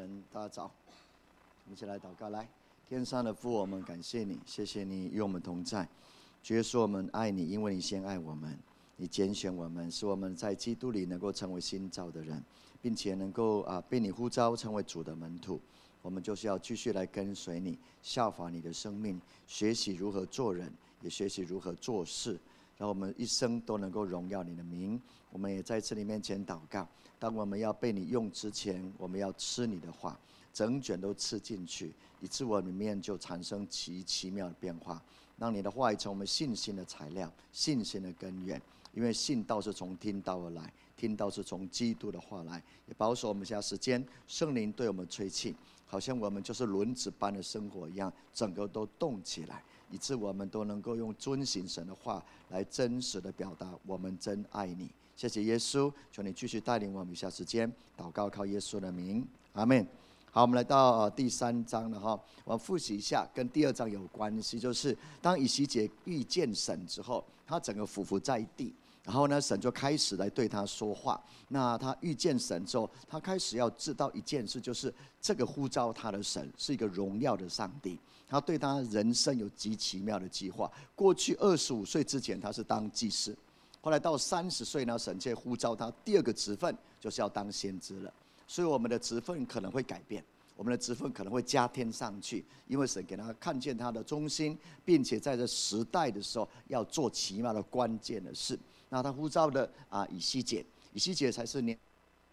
人，大家早，我们一起来祷告。来，天上的父，我们感谢你，谢谢你与我们同在。主耶稣，我们爱你，因为你先爱我们，你拣选我们，使我们在基督里能够成为新造的人，并且能够被你呼召成为主的门徒。我们就是要继续来跟随你，效法你的生命，学习如何做人，也学习如何做事，让我们一生都能够荣耀你的名。我们也在这里面前祷告，当我们要被你用之前，我们要吃你的话，整卷都吃进去，以致我里面就产生奇妙的变化。让你的话语成我们信心的材料，信心的根源。因为信道是从听道而来，听道是从基督的话来。也保守我们现在时间，圣灵对我们吹气，好像我们就是轮子般的生活一样，整个都动起来，以致我们都能够用遵行神的话来真实的表达我们真爱你。谢谢耶稣，求你继续带领我们一下时间祷告，靠耶稣的名，阿们。好，我们来到第3章了哈。我们复习一下，跟第2章有关系，就是当以西结遇见神之后，他整个俯伏在地，然后呢，神就开始来对他说话。那他遇见神之后，他开始要知道一件事，就是这个呼召他的神是一个荣耀的上帝，他对他人生有极奇妙的计划。过去25岁之前，他是当祭司。后来到30岁呢，神就呼召他第2个职分，就是要当先知了。所以我们的职分可能会改变，我们的职分可能会加添上去，因为神给他看见他的忠心，并且在这时代的时候要做奇妙的关键的事。那他呼召的以西结才是年。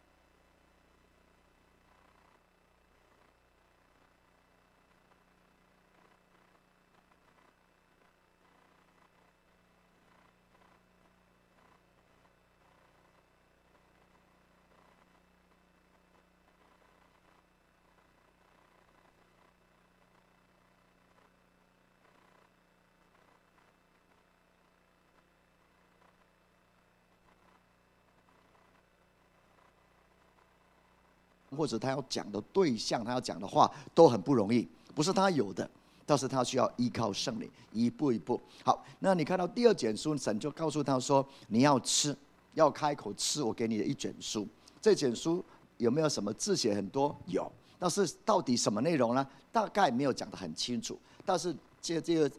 或者他要讲的对象，他要讲的话都很不容易，不是他有的，但是他需要依靠圣灵，一步一步。好，那你看到第2卷书，神就告诉他说：“你要吃，要开口吃我给你的1卷书。”这卷书有没有什么字写很多？有，但是到底什么内容呢？大概没有讲得很清楚。但是第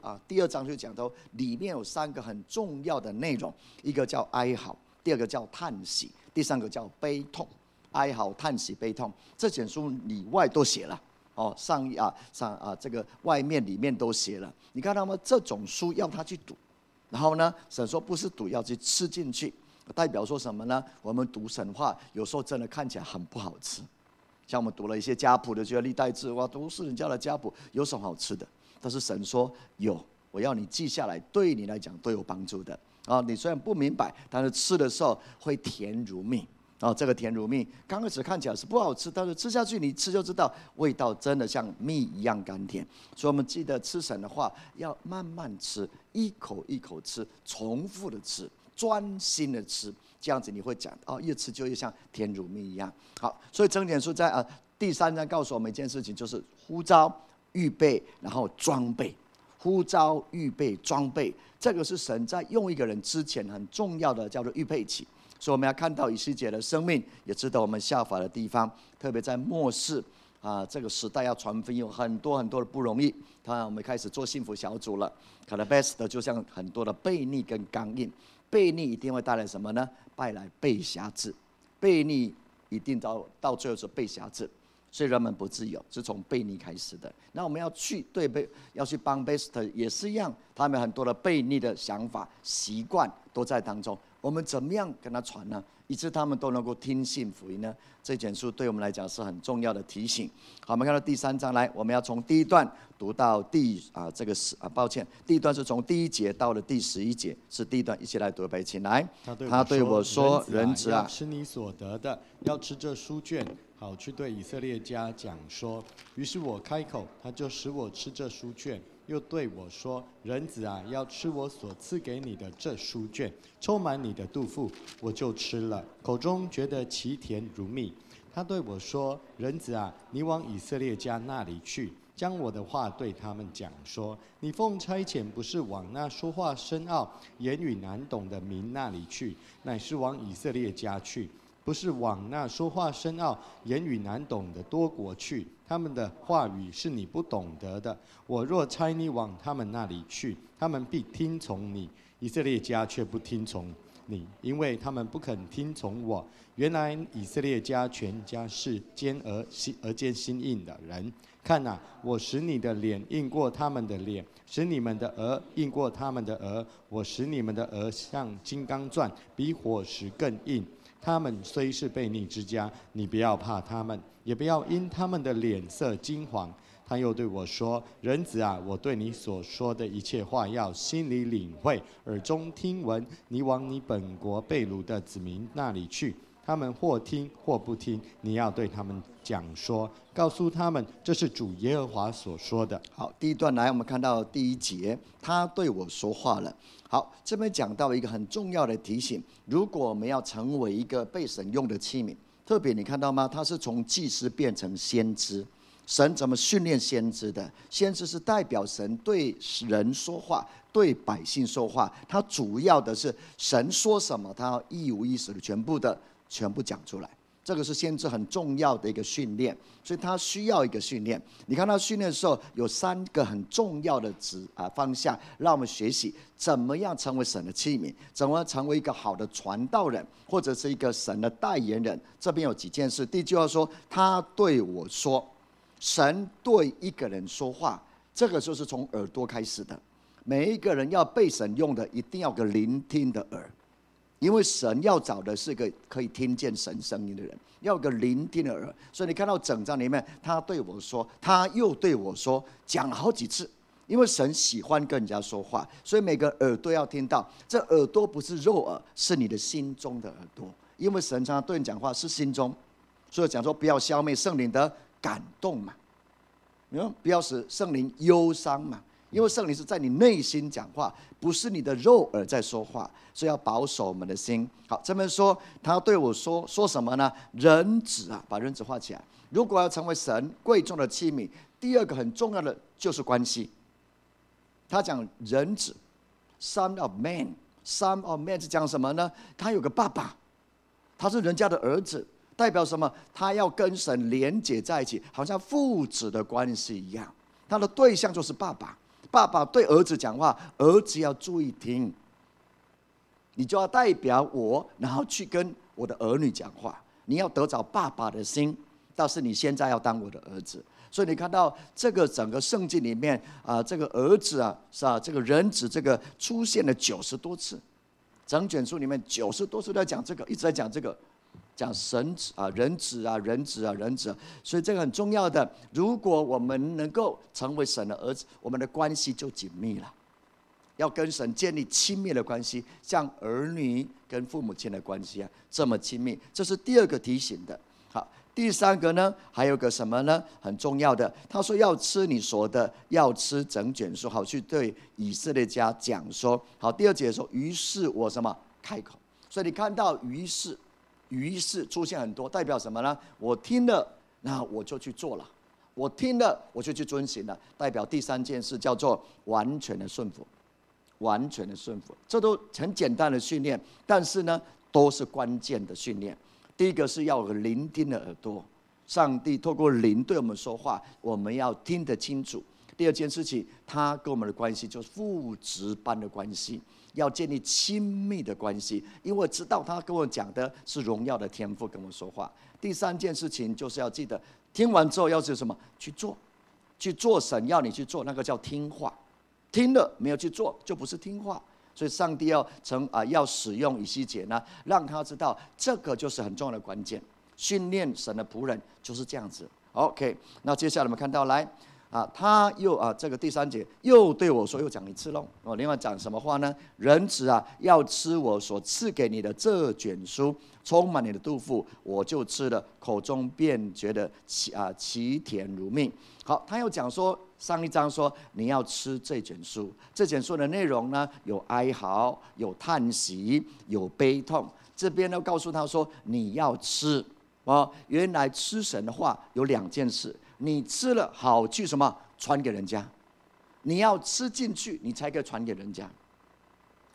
2章就讲到里面有3个很重要的内容，一个叫哀嚎，第2个叫叹息，第3个叫悲痛。哀嚎、叹息、悲痛，这卷书里外都写了哦，这个外面里面都写了。你看到吗？这种书要他去读，然后呢，神说不是读，要去吃进去，代表说什么呢？我们读神话，有时候真的看起来很不好吃，像我们读了一些家谱的，觉得历代志，哇，都是人家的家谱，有什么好吃的？但是神说有，我要你记下来，对你来讲都有帮助的啊。你虽然不明白，但是吃的时候会甜如蜜。这个甜如蜜，刚开始看起来是不好吃，但是吃下去，你吃就知道，味道真的像蜜一样甘甜。所以我们记得吃神的话，要慢慢吃，一口一口吃，重复的吃，专心的吃，这样子你会讲越吃就越像甜如蜜一样。好，所以整卷书在第3章告诉我们一件事情，就是呼召、预备，然后装备。呼召、预备、装备，这个是神在用一个人之前很重要的，叫做预备期。所以我们要看到以西结的生命，也知道我们效法的地方，特别在末世这个时代要传福音有很多很多的不容易。当然我们开始做幸福小组了，可能 best 的就像很多的悖逆跟刚硬，悖逆一定会带来什么呢？带来被辖制，悖逆一定到最后是被辖制。所以人们不自由，是从悖逆开始的。那我们要去帮 best 也是一样，他们很多的悖逆的想法、习惯都在当中。我们怎么样跟他传呢？以致他们都能够听信福音呢？这卷书对我们来讲是很重要的提醒。好，我们看到第3章来，我们要从第1段读到第一段是从第1节到了第11节，是第1段，一起来读呗，请来。 他对我说：“ 人子啊， 要吃你所得的，要吃这书卷，好去对以色列家讲说。”于是我开口，他就使我吃这书卷。又对我说：“人子啊，要吃我所赐给你的这书卷，充满你的肚腹。”我就吃了，口中觉得其甜如蜜。他对我说：“人子啊，你往以色列家那里去，将我的话对他们讲说。你奉差遣不是往那说话深奥、言语难懂的民那里去，乃是往以色列家去。 不是往那说话深奥、言语难懂的多国去。他们的话语是你不懂得的。我若差你往他们那里去，他们必听从你。以色列家却不听从你，因为他们不肯听从我。原来以色列家全家是奸而见心硬的人。看哪，我使你的脸硬过他们的脸，使你们的额硬过他们的额。我使你们的额像金刚钻，比火石更硬。他们虽是悖逆之家，你不要怕他们，也不要因他们的脸色惊惶。他又对我说：人子啊，我对你所说的一切话，要心里领会，耳中听闻。你往你本国被掳的子民那里去，他们或听或不听，你要对他们讲说，告诉他们，这是主耶和华所说的。 好，第一段来，我们看到第一节，他对我说话了。好，这边讲到一个很重要的提醒：如果我们要成为一个被神用的器皿，特别你看到吗？他是从祭司变成先知。神怎么训练先知的？先知是代表神对人说话，对百姓说话。他主要的是神说什么，他要一五一十的全部讲出来。这个是先知很重要的一个训练，所以他需要一个训练。你看他训练的时候有3个很重要的方向，让我们学习怎么样成为神的器皿，怎么成为一个好的传道人，或者是一个神的代言人。这边有几件事。第一句话说，他对我说。神对一个人说话，这个就是从耳朵开始的。每一个人要被神用的，一定要有个聆听的耳，因为神要找的是个可以听见神声音的人，要有个聆听的耳。所以你看到整章里面，他对我说，他又对我说，讲了好几次。因为神喜欢跟人家说话，所以每个耳朵要听到。这耳朵不是肉耳，是你的心中的耳朵。因为神常常对人讲话是心中，所以讲说不要消灭圣灵的感动嘛，不要使圣灵忧伤嘛，因为圣灵是在你内心讲话，不是你的肉耳在说话，所以要保守我们的心。好，这边说他对我说什么呢？人子啊，把人子画起来。如果要成为神贵重的器皿，第二个很重要的就是关系。他讲人子 ，Son of Man，Son of Man 是讲什么呢？他有个爸爸，他是人家的儿子。代表什么？他要跟神连结在一起，好像父子的关系一样。他的对象就是爸爸，爸爸对儿子讲话，儿子要注意听。你就要代表我，然后去跟我的儿女讲话。你要得着爸爸的心，但是你现在要当我的儿子。所以你看到这个整个圣经里面这个儿子这个人子这个出现了90多次，整卷书里面90多次在讲这个，一直在讲这个。讲神子人子人子人子，所以这个很重要的。如果我们能够成为神的儿子，我们的关系就紧密了。要跟神建立亲密的关系，像儿女跟父母亲的关系这么亲密。这是第2个提醒的。好，第3个呢，还有个什么呢？很重要的，他说要吃你说的，要吃整卷书，好去对以色列家讲说。好，第2节说，于是我什么开口。所以你看到于是出现很多，代表什么呢？我听了，那我就去做了；我听了，我就去遵行了。代表第3件事叫做完全的顺服，完全的顺服。这都很简单的训练，但是呢，都是关键的训练。第一个是要有聆听的耳朵，上帝透过灵对我们说话，我们要听得清楚。第2件事情，他跟我们的关系就是父子般的关系，要建立亲密的关系，因为知道他跟我讲的是荣耀的天父跟我说话。第3件事情就是要记得，听完之后要是什么去做，去做神要你去做，那个叫听话。听了没有去做，就不是听话。所以上帝要使用以西结呢，让他知道这个就是很重要的关键。训练神的仆人就是这样子。OK， 那接下来我们看到来。他又这个第3节又对我说，又讲一次喽。另外讲什么话呢？人子要吃我所赐给你的这卷书，充满你的肚腹，我就吃了，口中便觉得其甜如蜜。好，他又讲说，上一章说你要吃这卷书，这卷书的内容呢，有哀嚎，有叹息，有悲痛。这边呢告诉他说，你要吃原来吃神的话有2件事。你吃了好去什么传给人家，你要吃进去，你才可以传给人家。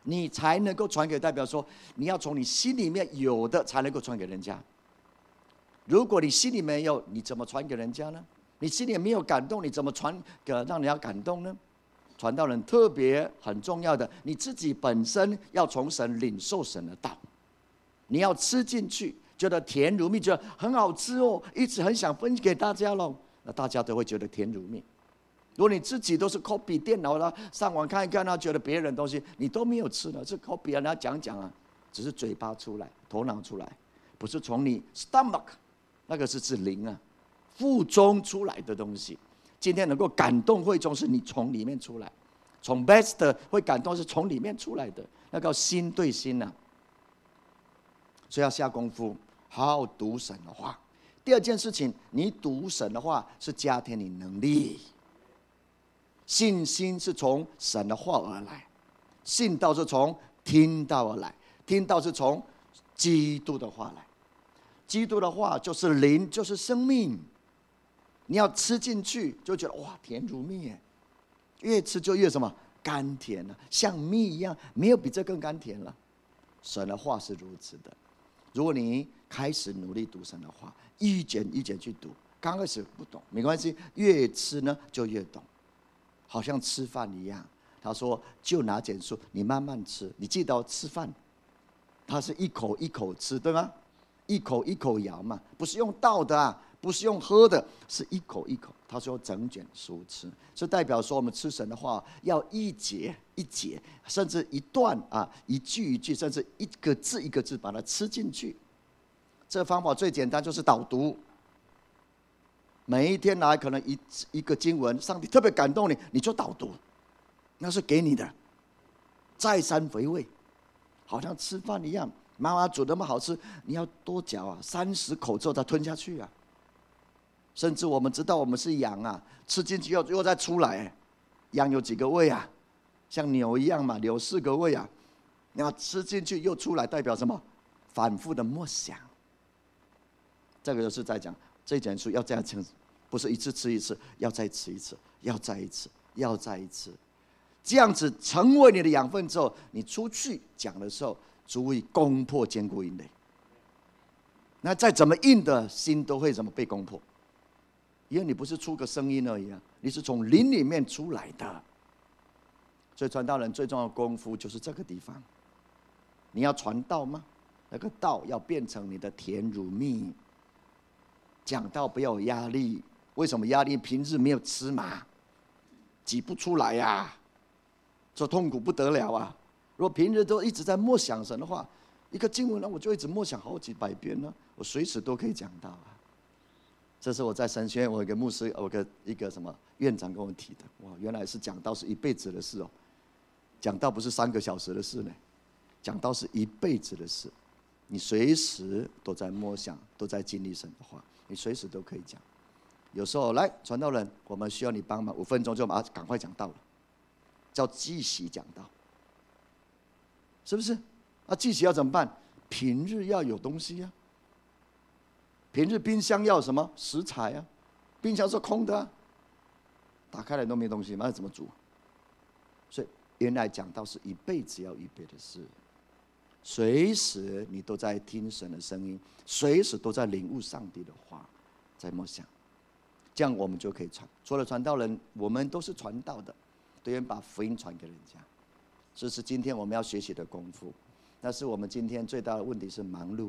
你才能够传给，代表说你要从你心里面有的才能够传给人家。如果你心里没有，你怎么传给人家呢？你心里没有感动，你怎么传给让人家感动呢？传道人特别很重要的，你自己本身要从神领受神的道，你要吃进去，觉得甜如蜜，觉得很好吃哦，一直很想分给大家咯，那大家都会觉得甜如蜜。如果你自己都是 copy 电脑啦，上网看一看，觉得别人东西你都没有吃呢，是 copy 人家讲讲啊，只是嘴巴出来，头脑出来，不是从你 stomach 那个是指灵啊，腹中出来的东西。今天能够感动会众，是你从里面出来，从 best 会感动是从里面出来的，那个心对心啊。所以要下功夫，好好读神的话。第二件事情，你读神的话是加添你能力。信心是从神的话而来，信道是从听道而来，听道是从基督的话来。基督的话就是灵，就是生命。你要吃进去，就觉得哇，甜如蜜耶！越吃就越什么甘甜了，像蜜一样，没有比这更甘甜了。神的话是如此的。如果你开始努力读神的话，一卷一卷去读，刚开始不懂没关系，越吃呢就越懂，好像吃饭一样。他说就拿卷书，你慢慢吃，你记得吃饭，他是一口一口吃，对吗？一口一口咬嘛，不是用倒的啊，不是用喝的，是一口一口。他说整卷书吃，是代表说我们吃神的话要一节一节，甚至一段啊，一句一句，甚至一个字一个字把它吃进去。这个方法最简单，就是导读。每一天来可能一个经文，上帝特别感动你，你就导读，那是给你的，再三回味，好像吃饭一样。妈妈煮那么好吃，你要多嚼啊，30口之后再吞下去啊。甚至我们知道我们是羊啊，吃进去又再出来。羊有几个胃啊？像牛一样嘛，有4个胃啊。你要吃进去又出来，代表什么？反复的默想。这个就是在讲这卷书要这样吃，不是一次吃一次，要再吃一次，要再一次，要再一次。这样子成为你的养分之后，你出去讲的时候，足以攻破坚固营垒。那再怎么硬的心都会怎么被攻破？因为你不是出个声音而已啊，你是从灵里面出来的。所以传道人最重要的功夫就是这个地方。你要传道吗？那个道要变成你的甜如蜜。讲道不要有压力，为什么压力？平日没有吃嘛，挤不出来呀，这痛苦不得了啊！如果平日都一直在默想神的话，一个经文呢，我就一直默想好几百遍呢，我随时都可以讲到啊。这是我在神学院，我有个牧师，我一个什么院长跟我提的。哇，原来是讲道是一辈子的事哦，讲道不是3个小时的事呢，讲道是一辈子的事。你随时都在默想，都在经历神的话，你随时都可以讲。有时候来传道人，我们需要你帮忙，5分钟就把它赶快讲道了，叫记习讲道，是不是？啊，记习要怎么办？平日要有东西啊。平日冰箱要什么食材啊？冰箱是空的啊，打开来都没东西，那怎么煮？所以原来讲道是一辈子要预备的事。随时你都在听神的声音，随时都在领悟上帝的话，在默想，这样我们就可以传。除了传道人，我们都是传道的，都愿把福音传给人家。这是今天我们要学习的功夫。但是我们今天最大的问题是忙碌，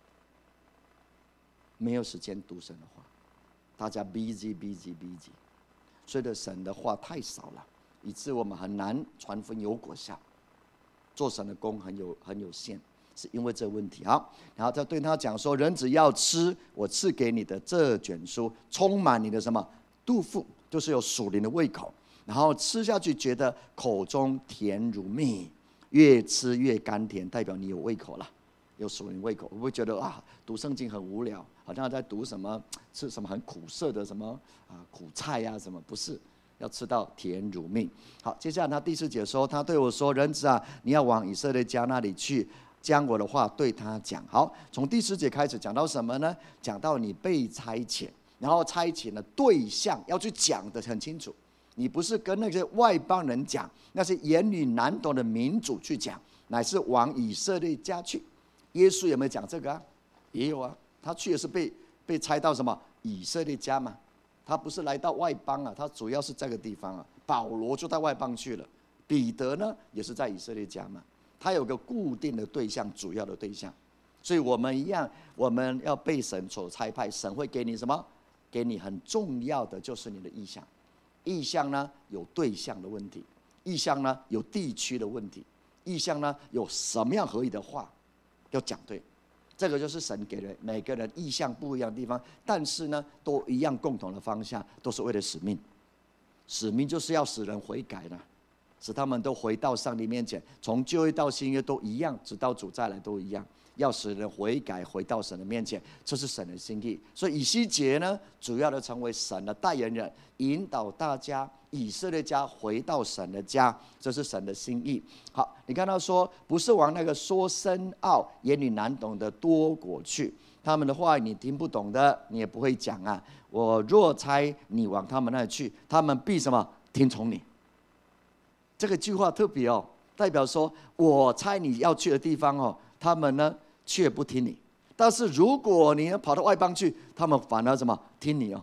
没有时间读神的话，大家 busy， 所以的神的话太少了，以致我们很难传福音有果效。做神的工很有限，是因为这个问题。好，然后他对他讲说：人只要吃我赐给你的这卷书，充满你的什么肚腹，就是有属灵的胃口，然后吃下去觉得口中甜如蜜，越吃越甘甜，代表你有胃口了，有属灵胃口。我会觉得啊，读圣经很无聊，好像在读什么吃什么很苦涩的什么苦菜呀什么，不是。要吃到甜如蜜。好，接下来他第4节说，他对我说：人子啊，你要往以色列家那里去，将我的话对他讲。好，从第10节开始讲到什么呢？讲到你被差遣，然后差遣的对象要去讲得很清楚。 你不是跟那些外邦人讲，那些言语难懂的民族去讲，乃是往以色列家去。耶稣有没有讲这个啊？也有啊，他去的是被差到什么以色列家嘛，他不是来到外邦啊，他主要是这个地方啊。保罗就到外邦去了，彼得呢也是在以色列家嘛，他有个固定的对象，主要的对象。所以我们一样，我们要被神所差派，神会给你什么？给你很重要的就是你的意向。意向呢有对象的问题，意向呢有地区的问题，意向呢有什么样合理的话要讲对。这个就是神给人每个人意向不一样的地方，但是呢都一样共同的方向，都是为了使命。使命就是要使人悔改的，使他们都回到上帝面前，从旧约到新约都一样，直到主再来都一样，要使人悔改，回到神的面前，这是神的心意。所以以西结呢，主要的成为神的代言人，引导大家以色列家回到神的家，这是神的心意。好，你看到说，不是往那个说深奥、言语难懂的多国去，他们的话你听不懂的，你也不会讲啊。我若差你往他们那里去，他们必什么？听从你。这个句话特别哦，代表说我差你要去的地方哦，他们呢却不听你。但是如果你跑到外邦去，他们反而什么？听你哦。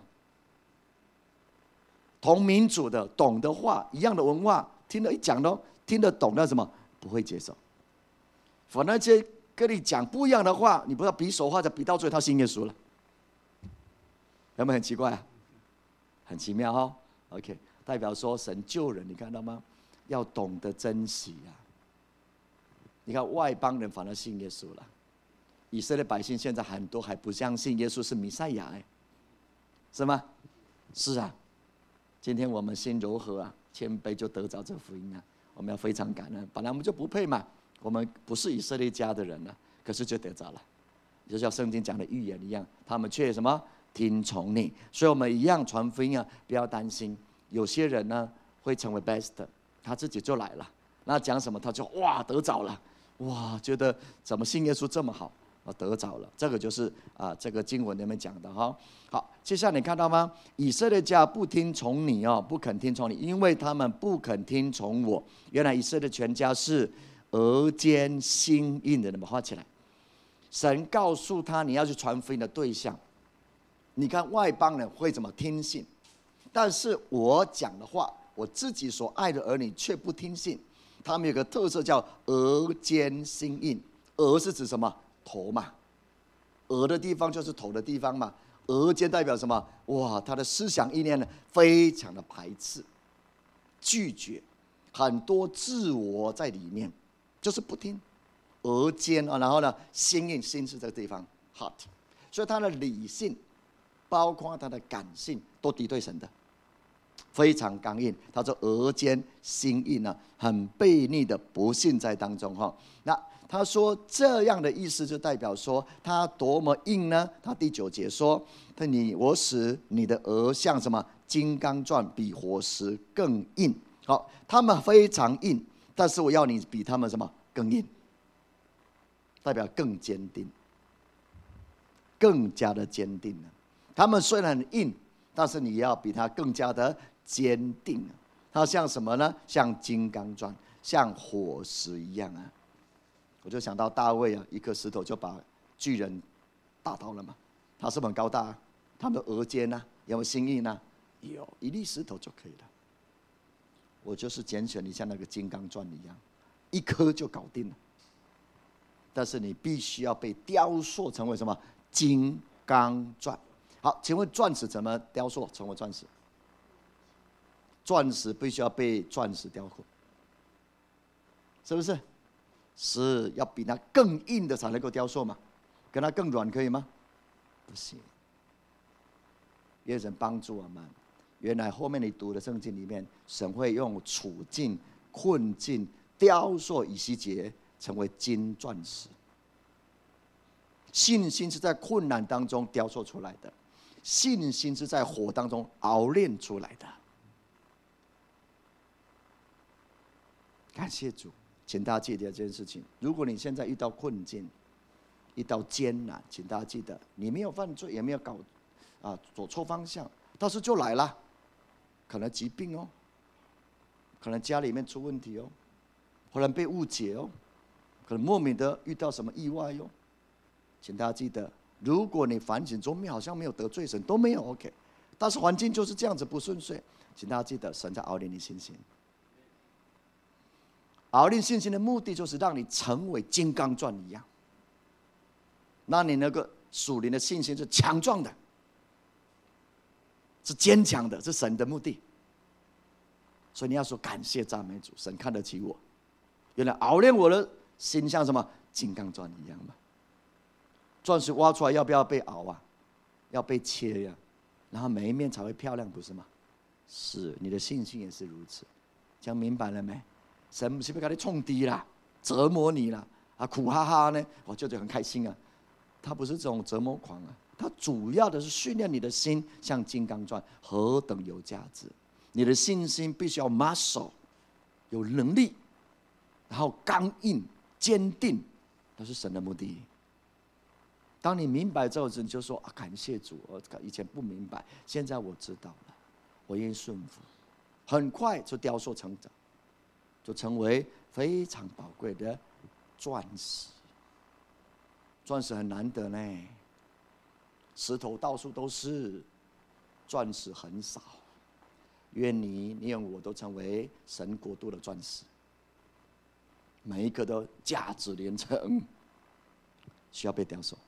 同民族的懂的话，一样的文化，听得一讲都听得懂，那什么不会接受。反而这跟你讲不一样的话，你不要比手画脚，比到最后他信耶稣了。有没有很奇怪啊？很奇妙哦。OK， 代表说神救人，你看到吗？要懂得珍惜啊。你看外邦人反而信耶稣了，以色列百姓现在很多还不相信耶稣是弥赛亚，是吗？是啊。今天我们心柔和啊，谦卑就得着这福音啊，我们要非常感恩。本来我们就不配嘛，我们不是以色列家的人了，可是就得着了，就像圣经讲的预言一样，他们却什么？听从你。所以我们一样传福音啊，不要担心。有些人呢会成为 best， 他自己就来了，那讲什么他就哇得着了，哇觉得怎么信耶稣这么好，得着了。这个就是这个经文里面讲的哈。好，接下来你看到吗？以色列家不听从你哦，不肯听从你，因为他们不肯听从我。原来以色列全家是额间心硬的，你们画起来。神告诉他你要去传福音的对象。你看外邦人会怎么听信，但是我讲的话，我自己所爱的儿女却不听信。他们有个特色叫额间心硬。额是指什么？头嘛，额的地方就是头的地方嘛。额间代表什么？哇，他的思想意念呢，非常的排斥、拒绝，很多自我在里面，就是不听。额间啊，然后呢，心硬，心是这个地方 ，heart， 所以他的理性，包括他的感性，都敌对神的，非常刚硬。他说额间心硬呢，很悖逆的不信在当中哈。那他说这样的意思就代表说他多么硬呢？他第9节说：我使你的额像什么？金刚钻比火石更硬。好，他们非常硬，但是我要你比他们什么？更硬，代表更坚定，更加的坚定。他们虽然很硬，但是你要比他更加的坚定。他像什么呢？像金刚钻，像火石一样啊。我就想到大卫啊，一颗石头就把巨人打倒了嘛。他是不是很高大啊？他们的额间啊，有没有心意呢？有，一粒石头就可以了。我就是拣选你像那个金刚钻一样，一颗就搞定了。但是你必须要被雕塑成为什么？金刚钻。好，请问钻石怎么雕塑成为钻石？钻石必须要被钻石雕刻，是不是？是要比它更硬的才能够雕塑嘛？跟它更软可以吗？不行。愿神帮助我们。原来后面你读的圣经里面，神会用处境、困境雕塑以西结成为金钻石。信心是在困难当中雕塑出来的，信心是在火当中熬炼出来的。感谢主，请大家记得这件事情。如果你现在遇到困境、遇到艰难，请大家记得，你没有犯罪，也没有走错方向，但是就来了，可能疾病哦， 可能家里面出问题哦，可能被误解哦，可能莫名的遇到什么意外哦。请大家记得，如果你反省中好像没有得罪神，都没有 OK， 但是环境就是这样子不顺遂，请大家记得，神在熬练你信心。熬练信心的目的就是让你成为金刚钻一样，让你那个属灵的信心是强壮的，是坚强的，是神的目的。所以你要说感谢赞美主，神看得起我，原来熬练我的心像什么金刚钻一样嘛。钻石挖出来要不要被熬啊？要被切呀，然后每一面才会漂亮，不是吗？是，你的信心也是如此。这样明白了没？神不是要给你冲低啦，折磨你啦，苦哈哈呢，我就很开心啊。他不是这种折磨狂啊，他主要的是训练你的心像金刚钻，何等有价值！你的信心必须要 muscle， 有能力，然后刚硬坚定，那是神的目的。当你明白之后，你就说感谢主，我以前不明白，现在我知道了，我愿意顺服，很快就雕塑成长，就成为非常宝贵的钻石。钻石很难得呢，石头到处都是，钻石很少。愿你愿我都成为神国度的钻石，每一个都价值连城，需要被雕塑。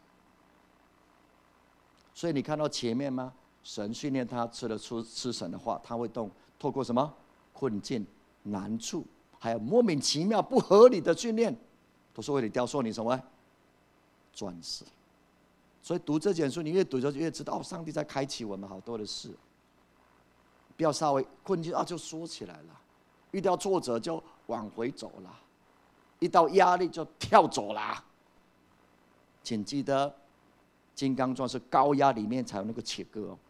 所以你看到前面吗？神训练他吃神的话，他会透过什么困境、难处，还有莫名其妙不合理的训练，都是为了雕塑你什么钻石。所以读这卷书，你越读就越知道，上帝在开启我们好多的事。不要稍微困境就说起来了，遇到挫折就往回走了，一到压力就跳走了。请记得，金刚钻是高压里面才有那个切割哦。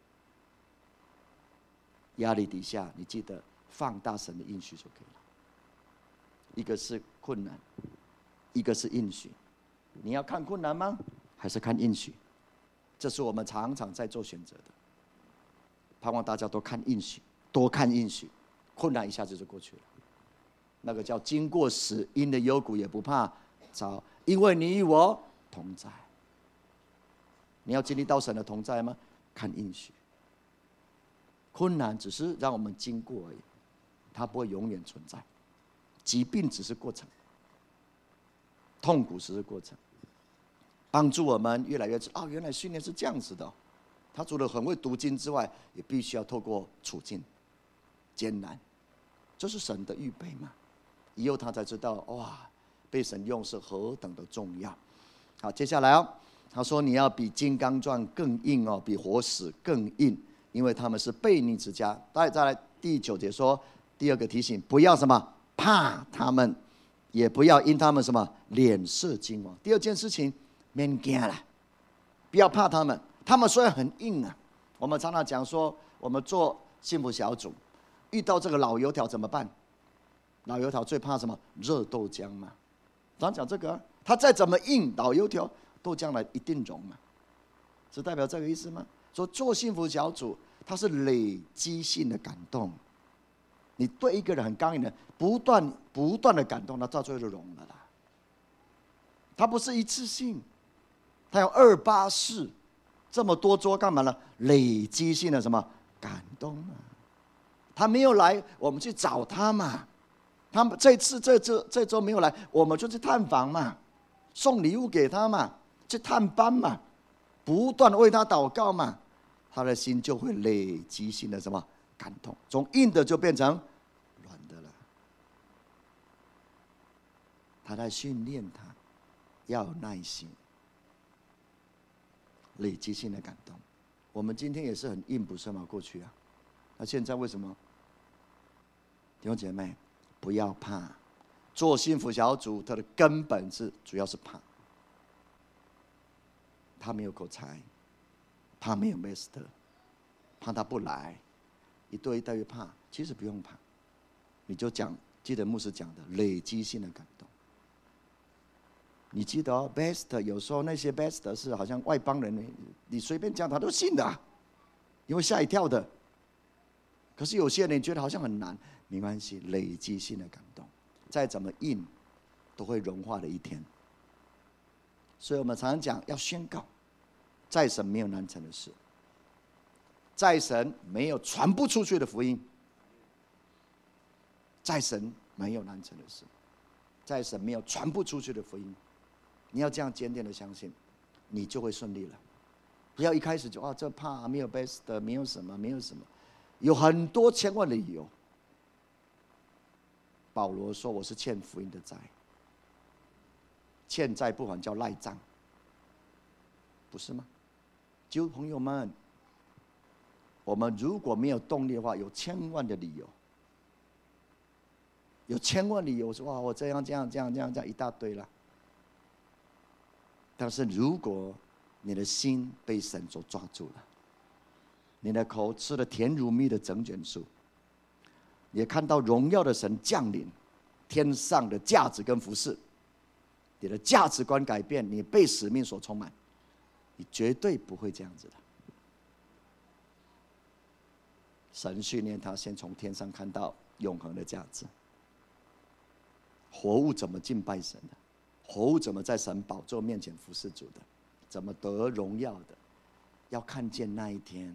压力底下，你记得放大神的应许就可以了。一个是困难，一个是应许。你要看困难吗？还是看应许？这是我们常常在做选择的。盼望大家都看应许，多看应许，困难一下子就过去了。那个叫经过死荫的幽谷也不怕遭，因为你与我同在。你要经历到神的同在吗？看应许。困难只是让我们经过而已，它不会永远存在。疾病只是过程，痛苦只是过程，帮助我们越来越知道，原来训练是这样子的。他除了很会读经之外，也必须要透过处境艰难，这是神的预备嘛。以后他才知道，哇，被神用是何等的重要。好，接下来他说你要比金刚钻更硬哦，比活石更硬，因为他们是悖逆之家。再来第9节说，第2个提醒，不要什么怕他们，也不要因他们什么脸色惊惶。第2件事情，免惊啦，不要怕他们。他们虽然很硬啊，我们常常讲说，我们做幸福小组，遇到这个老油条怎么办？老油条最怕什么？热豆浆嘛。常讲这个他再怎么硬，老油条豆浆来一定融嘛，是代表这个意思吗？说做幸福小组，它是累积性的感动。你对一个人很刚硬的，不断的感动，他到最后就融了啦。它不是一次性，它有284。这么多桌干嘛呢？累积性的什么感动啊？他没有来，我们去找他嘛。他们这周没有来，我们就去探访嘛，送礼物给他嘛，去探班嘛，不断的为他祷告嘛，他的心就会累积性的什么感动，从硬的就变成软的了。他在训练他，要有耐心。累积性的感动，我们今天也是很硬，不是吗？过去啊，那现在为什么？弟兄姐妹，不要怕，做幸福小组，它的根本是主要是怕，他没有口才，怕没有 master， 怕他不来，一对越怕。其实不用怕，你就讲，记得牧师讲的累积性的感动。你记得哦 ，best 有时候那些 best 是好像外邦人，你随便讲他都信的因为吓一跳的。可是有些人觉得好像很难， 没关系，累积性的感动，再怎么硬都会融化的一天。所以我们常常讲要宣告，在神没有难成的事，在神没有传不出去的福音，在神没有难成的事，在神没有传不出去的福音。你要这样坚定的相信，你就会顺利了。不要一开始就这怕没有 best， 没有什么，没有什么，有很多千万的理由。保罗说：“我是欠福音的债，欠债不还叫赖账，不是吗？”基督朋友们，我们如果没有动力的话，有千万的理由，有千万理由说：“哇，我这样一大堆了。”但是如果你的心被神所抓住了，你的口吃了甜如蜜的整卷树，也看到荣耀的神降临，天上的价值跟服事，你的价值观改变，你被使命所充满，你绝对不会这样子的。神训练他先从天上看到永恒的价值，活物怎么敬拜神的，活物怎么在神宝座面前服侍主的，怎么得荣耀的，要看见那一天。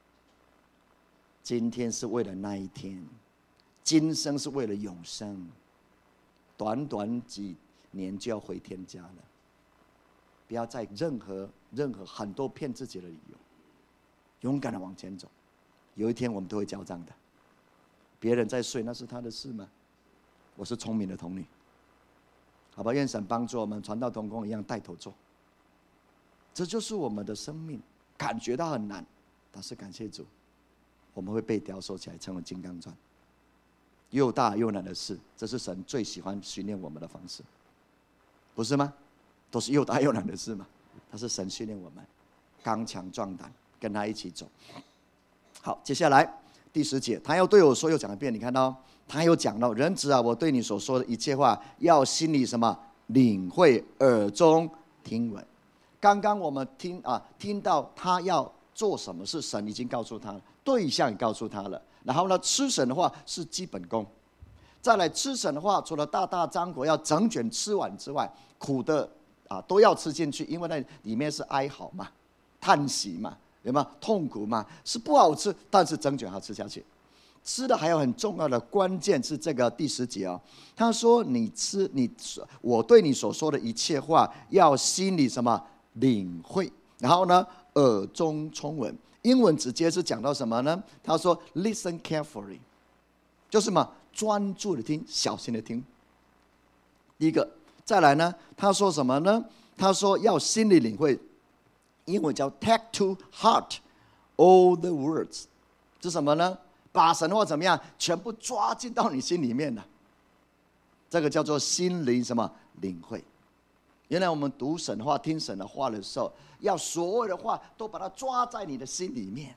今天是为了那一天，今生是为了永生，短短几年就要回天家了。不要再任何很多骗自己的理由，勇敢的往前走。有一天我们都会交账的。别人在睡，那是他的事吗？我是聪明的童女，好吧？愿神帮助我们，传道同工一样带头做。这就是我们的生命，感觉到很难，但是感谢主，我们会被雕塑起来，成为金刚钻。又大又难的事，这是神最喜欢训练我们的方式，不是吗？都是又大又难的事嘛。他是神训练我们刚强壮胆，跟他一起走。好，接下来第10节，他要对我说，又讲一遍。你看到他又讲到，人子啊，我对你所说的一切话，要心里什么领会，耳中听闻。刚刚我们听到他要做什么事，神已经告诉他了，对象也告诉他了。然后呢，吃神的话是基本功。再来吃神的话，除了大大张口要整卷吃完之外，苦的都要吃进去，因为那里面是哀嚎嘛、叹息嘛，有没有痛苦嘛？是不好吃，但是整卷要吃下去。吃的还有很重要的关键是这个第10节哦，他说我对你所说的一切话，要心里什么领会，然后呢耳中充闻。英文直接是讲到什么呢？他说 listen carefully， 就是什么专注的听，小心的听。第一个，再来呢，他说什么呢？他说要心里领会，英文叫 take to heart all the words， 是什么呢？把神的话怎么样，全部抓进到你心里面了。这个叫做心灵什么领会。原来我们读神的话、听神的话的时候，要所有的话都把它抓在你的心里面，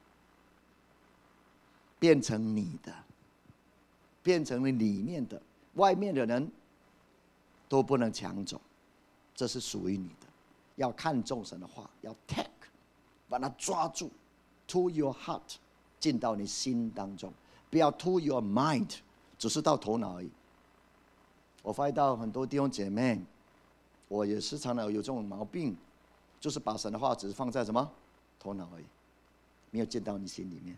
变成你的，变成你里面的，外面的人都不能抢走，这是属于你的。要看重神的话，要 take， 把它抓住 ，to your heart， 进到你心当中，不要 to your mind， 只是到头脑而已。我发现到很多弟兄姐妹，我也时常有这种毛病，就是把神的话只是放在什么头脑而已，没有进到你心里面。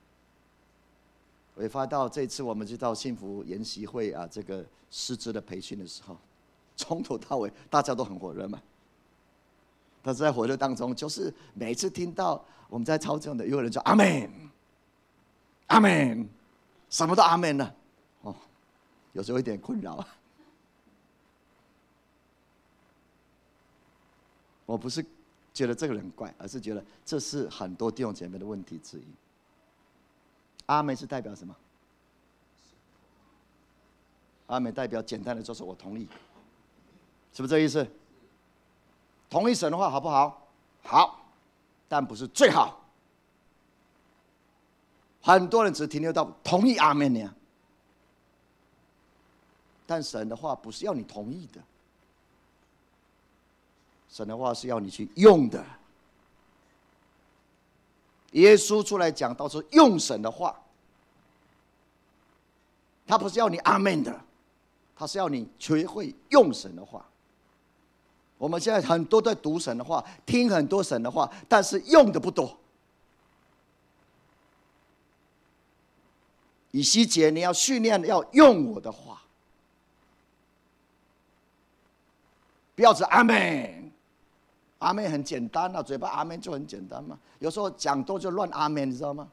我也发现到这次我们去到幸福研习会这个师资的培训的时候，从头到尾大家都很火热嘛。但是在火热当中，就是每次听到我们在操这样的，有人说阿们，阿们，什么都阿们了，有时候有点困扰。我不是觉得这个人怪，而是觉得这是很多弟兄姐妹的问题之一。阿们是代表什么？阿们代表简单的就是我同意，是不是这意思？同意神的话好不好？好，但不是最好。很多人只停留到同意阿们呢，但神的话不是要你同意的，神的话是要你去用的。耶稣出来讲到说用神的话， 他不是要你阿门的，他是要你学会用神的话。我们现在很多在读神的话，听很多神的话，但是用的不多。以西结，你要训练要用我的话，不要只阿门。阿门很简单啊，嘴巴阿门就很简单嘛。有时候讲多就乱阿门，你知道吗？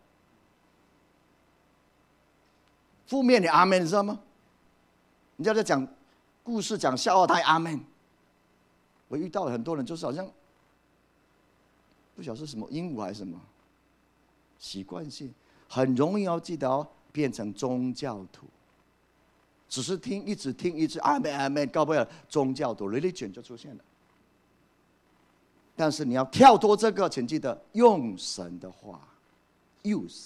负面你阿门，你知道吗？人家在讲故事、讲笑话，他也阿门。我遇到很多人就是好像不晓得是什么鹦鹉还是什么习惯性，很容易要记得变成宗教徒，只是听一直听一直阿门阿门，搞不了宗教徒 religion 就出现了。但是你要跳脱这个，请记得用神的话 ，use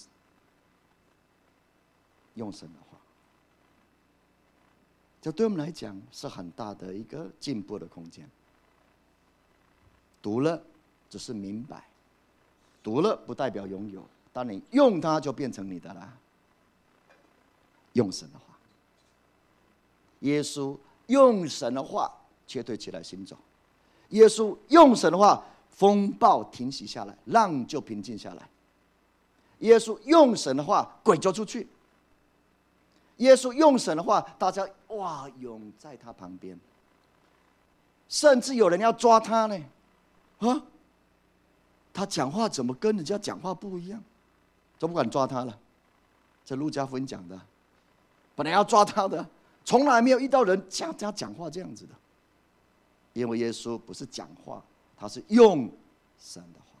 用神的话，这对我们来讲是很大的一个进步的空间。读了只是明白，读了不代表拥有，当你用它就变成你的了。用神的话，耶稣用神的话绝对起来行走。耶稣用神的话，风暴停息下来，浪就平静下来。耶稣用神的话，鬼就出去。耶稣用神的话，大家哇涌在他旁边，甚至有人要抓他呢。啊，他讲话怎么跟人家讲话不一样？都不敢抓他了。这路加福音讲的，本来要抓他的，从来没有遇到人家讲话这样子的。因为耶稣不是讲话，他是用神的话。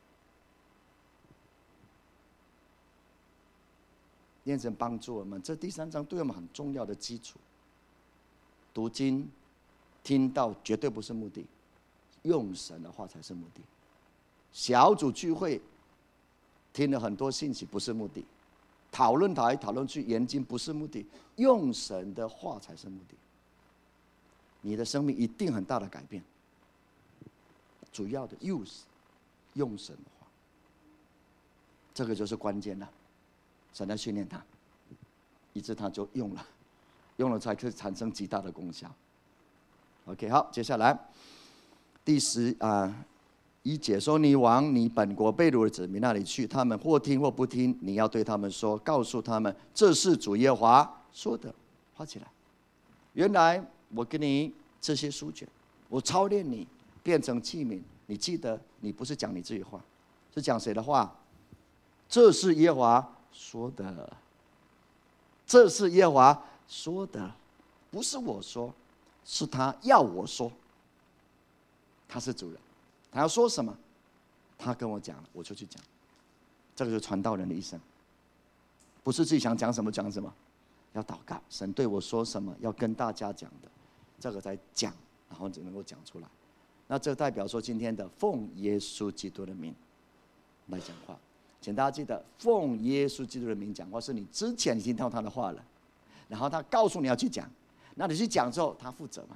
愿神帮助我们，这第3章对我们很重要的基础。读经、听到绝对不是目的，用神的话才是目的。小组聚会听了很多信息不是目的，讨论台讨论去研经不是目的，用神的话才是目的。你的生命一定很大的改变。主要的 use 用神的话，这个就是关键了。神在训练他，以致他就用了，用了才可以产生极大的功效。OK， 好，接下来第11节说：你往你本国被掳的子民那里去，他们或听或不听，你要对他们说，告诉他们，这是主耶和华说的。画起来。原来我给你这些书卷，我操练你变成器皿。你记得，你不是讲你自己话，是讲谁的话？这是耶和华说的。这是耶和华说的，不是我说，是他要我说。他是主人，他要说什么，他跟我讲了，我就去讲。这个就是传道人的一生，不是自己想讲什么讲什么，要祷告，神对我说什么，要跟大家讲的，这个才讲，然后只能够讲出来。那这代表说今天的奉耶稣基督的名来讲话，请大家记得，奉耶稣基督的名讲话，是你之前已经听到他的话了，然后他告诉你要去讲，那你去讲之后，他负责嘛？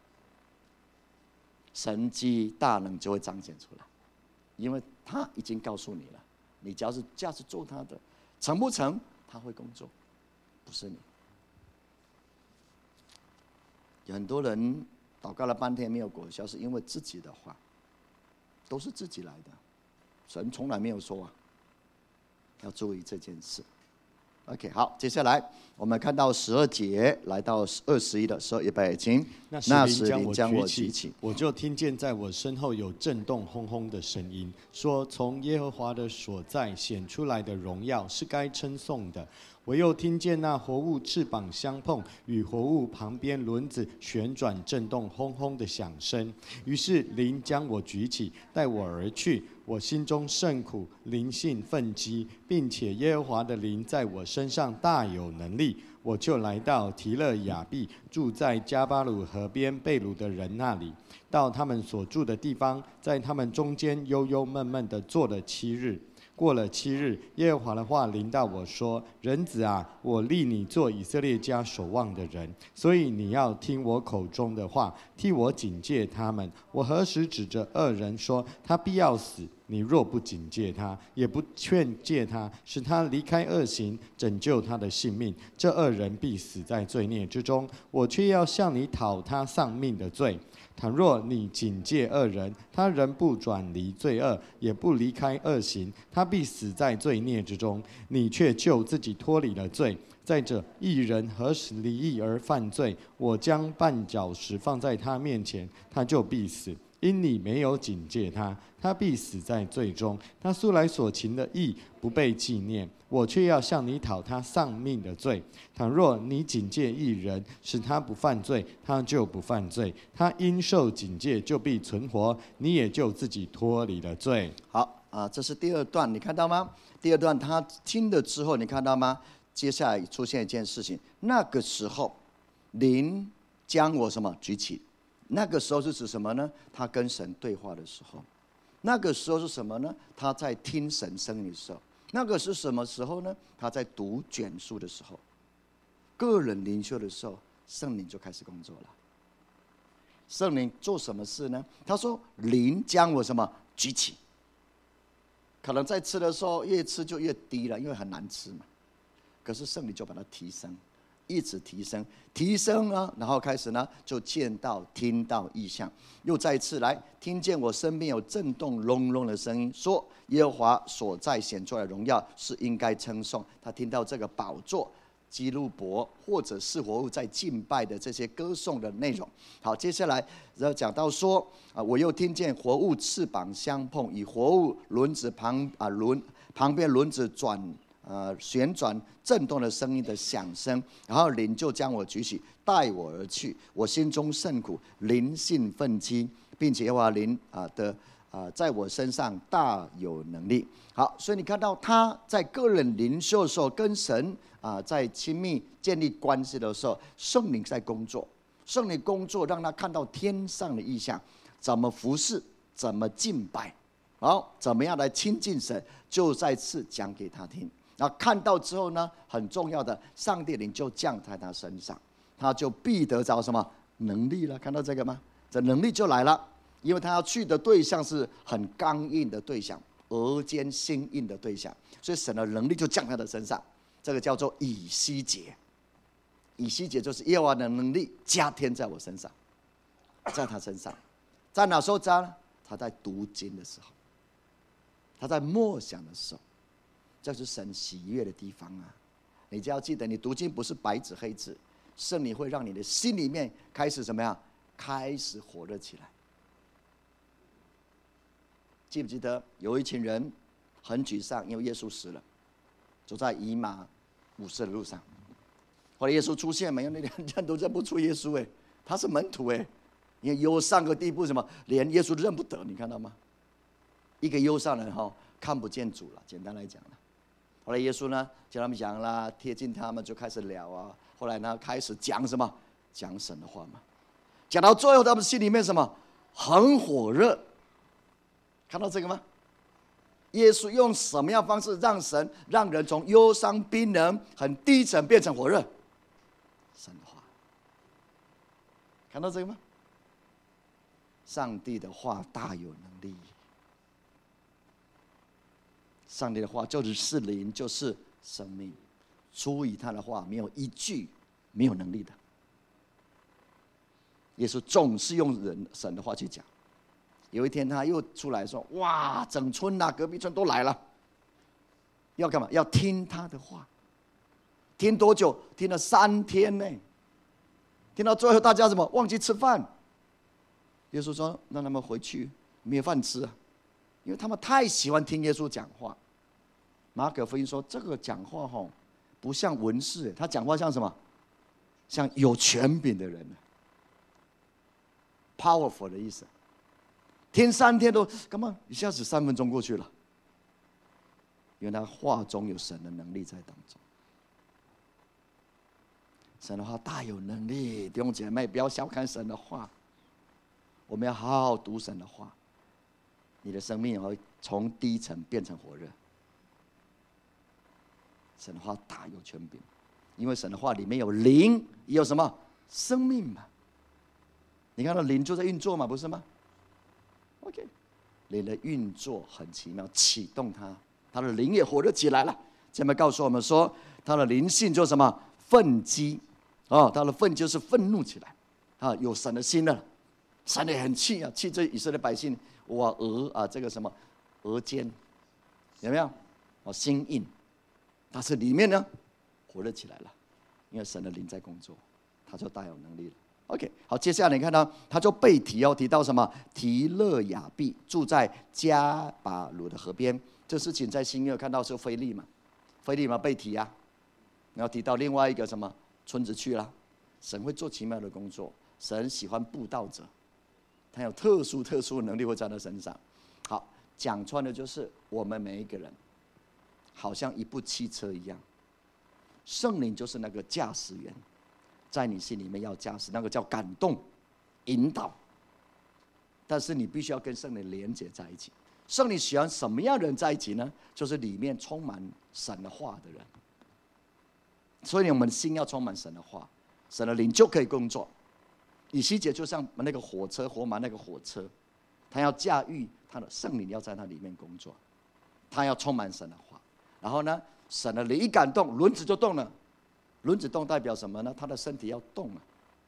神迹大能就会彰显出来，因为他已经告诉你了，你只要是价值做他的，成不成他会工作，不是你。有很多人祷告了半天没有果效，是因为自己的话都是自己来的，神从来没有说要注意这件事。OK， 好，接下来我们看到12节，来到21的时候，预备，请。 那时灵将我举起，我就听见在我身后有震动轰轰的声音，说：从耶和华的所在显出来的荣耀是该称颂的。我又听见那活物翅膀相碰，与活物旁边轮子旋转震动轰轰的响声。于是灵将我举起，带我而去。我心中甚苦，灵性愤激，并且耶和华的灵在我身上大有能力。我就来到提勒雅毕，住在加巴鲁河边被掳的人那里，到他们所住的地方，在他们中间忧忧闷闷地坐了7日。过了7日，耶和华的话临到我说：人子啊，我立你做以色列家守望的人，所以你要听我口中的话，替我警戒他们。我何时指着恶人说他必要死， 你若不警戒他，也不劝诫他，使他离开恶行，拯救他的性命，这恶人必死在罪孽之中。我却要向你讨他丧命的罪。倘若你警戒恶人，他仍不转离罪恶，也不离开恶行，他必死在罪孽之中。你却救自己脱离了罪。再者，义人何时离义而犯罪？我将绊脚石放在他面前，他就必死。因你没有警戒他，他必死在罪中。他素来所行的义不被纪念，我却要向你讨他丧命的罪。倘若你警戒义人，使他不犯罪，他就不犯罪。他因受警戒，就必存活，你也就自己脱离了罪。 好啊，这是第二段，你看到吗？第二段他听了之后，你看到吗？接下来出现一件事情，那个时候，灵将我什么举起？那个时候是指什么呢？他跟神对话的时候。那个时候是什么呢？他在听神声音的时候。那个是什么时候呢？他在读卷书的时候。个人灵修的时候，圣灵就开始工作了。圣灵做什么事呢？他说：“灵将我什么举起？”可能在吃的时候，越吃就越低了，因为很难吃嘛。可是圣灵就把它提升，一直提升，提升呢，然后开始呢，就见到、听到异象，又再次来听见我身边有震动隆隆的声音，说耶和华所在显出来的荣耀是应该称颂。他听到这个宝座、基路伯或者是活物在敬拜的这些歌颂的内容。好，接下来要讲到说我又听见活物翅膀相碰，以活物轮子旁边轮子旋转震动的声音的响声，然后灵就将我举起，带我而去。我心中甚苦，灵性愤激，并且耶和华灵在我身上大有能力。好，所以你看到他在个人灵修的时候，跟神在亲密建立关系的时候，圣灵在工作，圣灵工作让他看到天上的异象，怎么服侍，怎么敬拜，好，怎么样来亲近神，就再次讲给他听。然后看到之后呢，很重要的，上帝灵就降在他身上，他就必得着什么能力了？看到这个吗？这能力就来了，因为他要去的对象是很刚硬的对象，额间心硬的对象，所以神的能力就降在他的身上。这个叫做以西结，以西结就是耶和华的能力加添在我身上，在他身上，在哪时候加呢？他在读经的时候，他在默想的时候。这是神喜悦的地方啊！你只要记得，你读经不是白纸黑字，圣灵会让你的心里面开始怎么样？开始火热起来。记不记得有一群人很沮丧，因为耶稣死了，走在以马忤斯的路上。后来耶稣出现，没有那两人都认不出耶稣哎，他是门徒哎，因为忧伤个地步，什么连耶稣都认不得，你看到吗？一个忧伤的人看不见主了，简单来讲了。后来耶稣呢，叫他们讲啦，贴近他们就开始聊啊。后来呢，开始讲什么？讲神的话嘛。讲到最后，他们心里面什么？很火热。看到这个吗？耶稣用什么样方式让人从忧伤、冰冷、很低沉变成火热？神的话。看到这个吗？上帝的话大有能力。上帝的话就是灵，就是生命。出于他的话，没有一句没有能力的。耶稣总是用神的话去讲。有一天他又出来说：“哇，整村啊，隔壁村都来了，要干嘛？要听他的话。听多久？听了3天呢。听到最后，大家怎么忘记吃饭？耶稣说：让他们回去，没有饭吃啊，因为他们太喜欢听耶稣讲话。马可福音说，这个讲话不像文士，他讲话像什么？像有权柄的人 ，powerful 的意思。听3天都干嘛？一下子3分钟过去了，因为他话中有神的能力在当中。神的话大有能力，弟兄姐妹，不要小看神的话。我们要好好读神的话，你的生命会从低沉变成火热。神的话大有权柄，因为神的话里面有灵，也有什么生命嘛？你看到灵就在运作嘛，不是吗 ？OK， 灵的运作很奇妙，启动他的灵也活了起来了。这边告诉我们说，他的灵性就是什么？愤激，他的愤就是愤怒起来，有神的心了。神也很气啊，气这以色列百姓，这个什么额间，有没有？心硬，但是里面呢，活了起来了，因为神的灵在工作，他就大有能力了。OK， 好，接下来你看到他就被提到什么？提勒雅毕住在加巴鲁的河边。这事情在新约看到是腓利嘛？腓利嘛被提啊，然后提到另外一个什么村子去了。神会做奇妙的工作，神喜欢布道者，他有特殊的能力会在他身上。好，讲穿的就是我们每一个人，好像一部汽车一样，圣灵就是那个驾驶员。在你心里面要驾驶，那个叫感动、引导。但是你必须要跟圣灵连接在一起。圣灵喜欢什么样的人在一起呢？就是里面充满神的话的人。所以我们的心要充满神的话，神的灵就可以工作。以西结就像那个火车，火马那个火车，他要驾驭他的圣灵，要在他里面工作，他要充满神的话。然后呢，神的灵一感动，轮子就动了。轮子动代表什么呢？他的身体要动啊，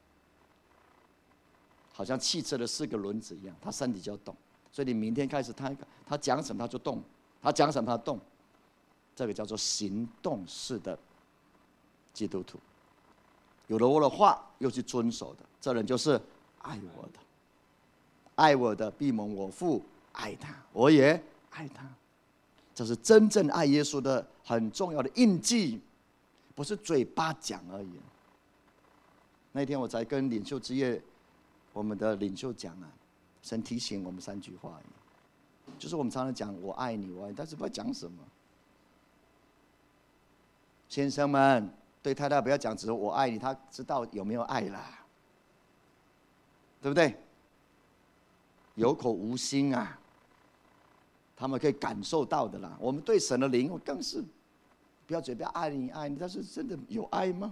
好像汽车的4个轮子一样，他身体就要动。所以你明天开始他讲什么他就动，他讲什么他动，这个叫做行动式的基督徒。有了我的话又去遵守的，这人就是爱我的。爱我的必蒙我父爱他，我也爱他。这是真正爱耶稣的很重要的印记。不是嘴巴讲而已。那天我才跟领袖之夜，我们的领袖讲啊，神提醒我们3句话而已，就是我们常常讲我爱你，我爱你，但是不知道讲什么。先生们，对太太不要讲只是我爱你，他知道有没有爱啦，对不对？有口无心啊，他们可以感受到的啦。我们对神的灵更是。不要嘴巴爱你爱你，但是真的有爱吗？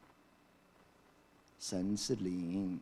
神是灵，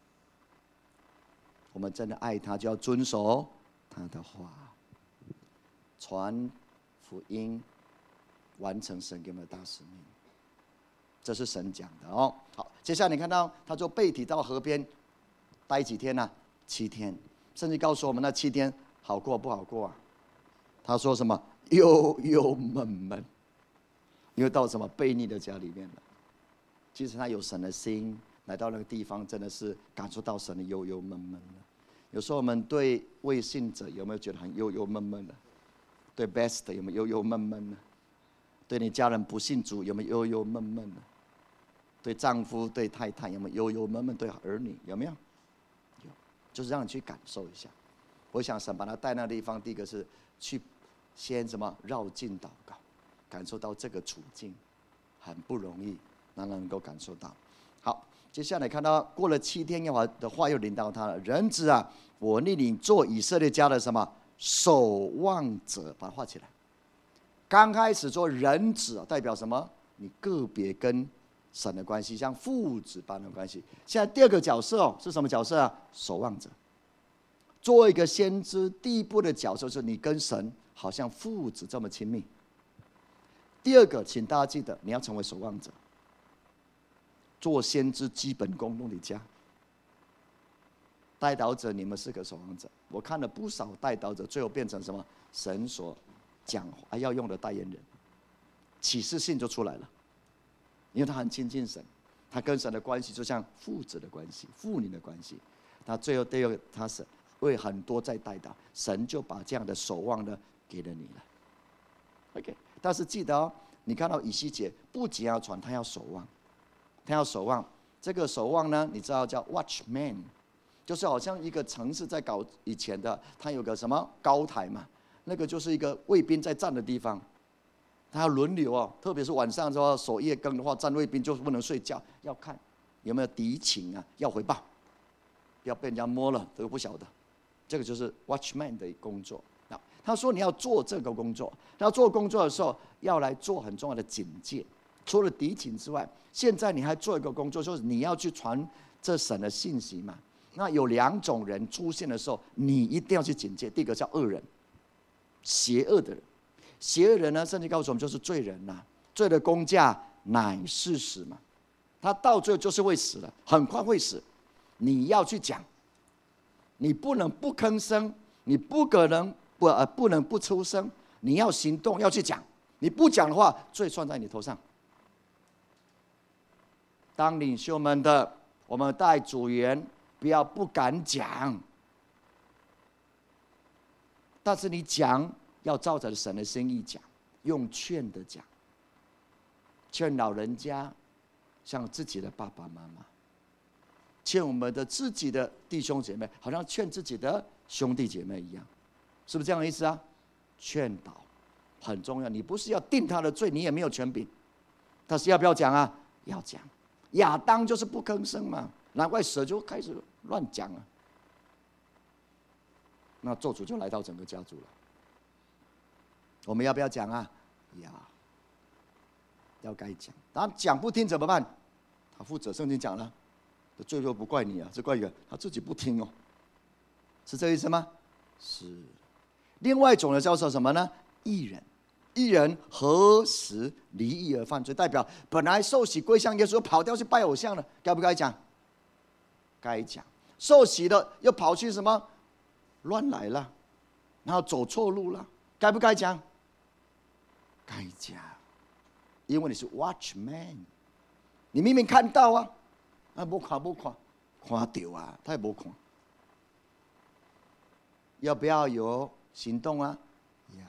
我们真的爱他，就要遵守他的话，传福音，完成神给我们的大使命。这是神讲的哦。好，接下来你看到他就被提到河边，待几天呢？7天，甚至告诉我们那7天好过不好过啊？他说什么？忧忧闷闷。因为到什么悖逆的家里面了，其实他有神的心，来到那个地方，真的是感受到神的忧忧闷闷的。有时候我们对未信者有没有觉得很忧忧闷闷的？对 best 有没有忧忧闷闷的？对你家人不信主有没有忧忧闷闷的？对丈夫对太太有没有忧忧闷闷？对儿女有没有？有，就是让你去感受一下。我想神把他带那个地方，第一个是去先什么绕境祷告。感受到这个处境很不容易，让人能够感受到。好，接下来看到过了7天，耶和华的话又临到他了。人子啊，我立你做以色列家的什么守望者，把它画起来。刚开始做人子啊，代表什么？你个别跟神的关系，像父子般的关系。现在第2个角色是什么角色啊？守望者。做一个先知，第一步的角色是你跟神好像父子这么亲密。第2个，请大家记得，你要成为守望者。做先知基本功弄你家。代祷者，你们是个守望者。我看了不少代祷者，最后变成什么？神所讲话要用的代言人，启示性就出来了。因为他很亲近神，他跟神的关系就像父子的关系、父女的关系。他最后第2个，他是为很多在代祷，神就把这样的守望呢给了你了。OK。但是记得哦，你看到以西结不仅要传，他要守望，他要守望。这个守望呢，你知道叫 watchman， 就是好像一个城市在搞以前的，他有个什么高台嘛，那个就是一个卫兵在站的地方，他要轮流哦，特别是晚上的话守夜更的话，站卫兵就是不能睡觉，要看有没有敌情啊，要回报，不要被人家摸了都不晓得。这个就是 watchman 的工作。他说你要做这个工作，要做工作的时候要来做很重要的警戒。除了敌情之外，现在你还做一个工作，就是你要去传这神的信息嘛。 那有2种人出现的时候，你一定要去警戒。第一个叫恶人，邪恶的人。邪恶人呢，圣经告诉我们就是罪人呐、罪的工价乃是死嘛，他到最后就是会死了，很快会死。你要去讲，你不能不吭声，你不能不出声，你要行动，要去讲。你不讲的话，罪算在你头上。当领袖们的，我们带组员。不要不敢讲，但是你讲要照着神的心意讲，用劝的讲，劝老人家像自己的爸爸妈妈，劝我们的自己的弟兄姐妹，好像劝自己的兄弟姐妹一样，是不是这样的意思啊？劝导很重要，你不是要定他的罪，你也没有权柄，但是要不要讲啊？要讲。亚当就是不吭声嘛。难怪蛇就开始乱讲了，那咒诅就来到整个家族了。我们要不要讲啊？要该讲。当然讲不听怎么办？他负责，圣经讲了，最后不怪你啊，是怪一个他自己不听哦，是这个意思吗？是。另外一种呢叫做什么呢？义人。义人何时离义而犯罪？代表本来受洗归向耶稣，跑掉去拜偶像了，该不该讲？该讲。受洗的又跑去什么乱来了，然后走错路了，该不该讲？该讲，因为你是 watchman， 你明明看到啊，没看，看到啊，他也没看。要不要有行动啊？要，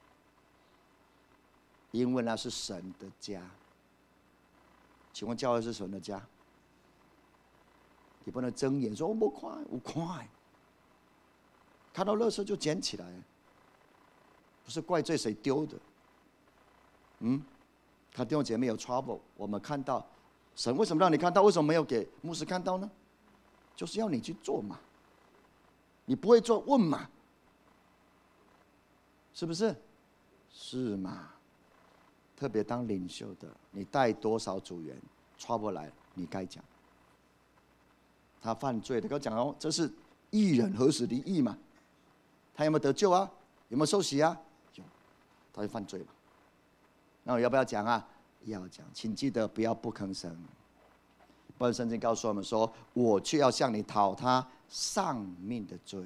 因为那是神的家。请问教会是神的家？你不能睁眼说我没看，我看，看到垃圾就捡起来，不是怪罪谁丢的。他弟兄姐妹有 trouble， 我们看到，神为什么让你看到？为什么没有给牧师看到呢？就是要你去做嘛，你不会做问嘛，是不是？是嘛？特别当领袖的，你带多少组员 trouble 来，你该讲。他犯罪的，跟我讲哦，这是义人何时离义嘛？他有没有得救啊？有没有受洗啊？有，他就犯罪嘛。那我要不要讲啊？要讲，请记得不要不吭声。不然圣经告诉我们说，我却要向你讨他丧命的罪。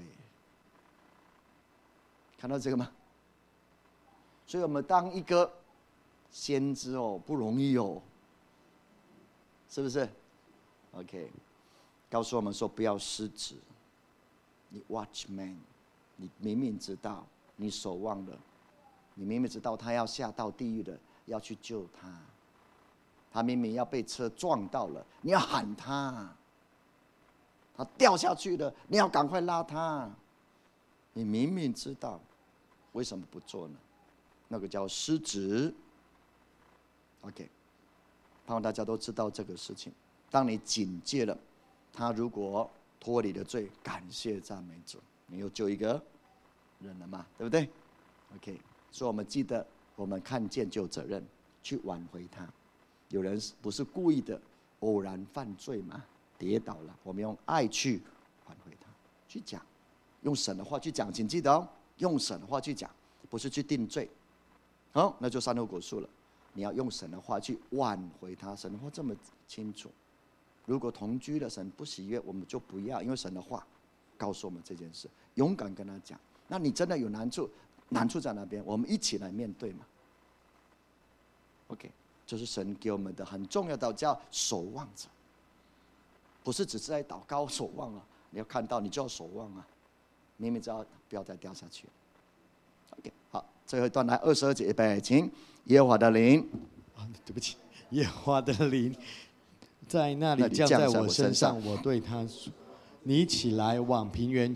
看到这个吗？所以我们当一个先知哦，不容易哦，是不是 ？OK。告诉我们说不要失职，你 watchman， 你明明知道你守望了，你明明知道他要下到地狱的，要去救他，他明明要被车撞到了，你要喊他，他掉下去了，你要赶快拉他，你明明知道，为什么不做呢？那个叫失职。OK， 盼望大家都知道这个事情。当你警戒了。他如果脱离了罪，感谢赞美主，你又救一个人了嘛，对不对 ？OK， 所以我们记得，我们看见就有责任去挽回他。有人不是故意的，偶然犯罪嘛，跌倒了，我们用爱去挽回他，去讲，用神的话去讲，请记得哦，用神的话去讲，不是去定罪。好，那就善后果树了。你要用神的话去挽回他，神的话这么清楚。如果同居的神不喜悦，我们就不要，因为神的话告诉我们这件事，勇敢跟他讲。那你真的有难处，难处在那边，我们一起来面对嘛。OK， 这是神给我们的很重要的叫守望者，不是只是在祷告守望啊，你要看到你就要守望啊，明明知道不要再掉下去。OK， 好，最后一段来22节，预备，请耶和华的灵， 对不起，耶和华的灵。在那里降在我身上，我对他说：“你起来往平原去，我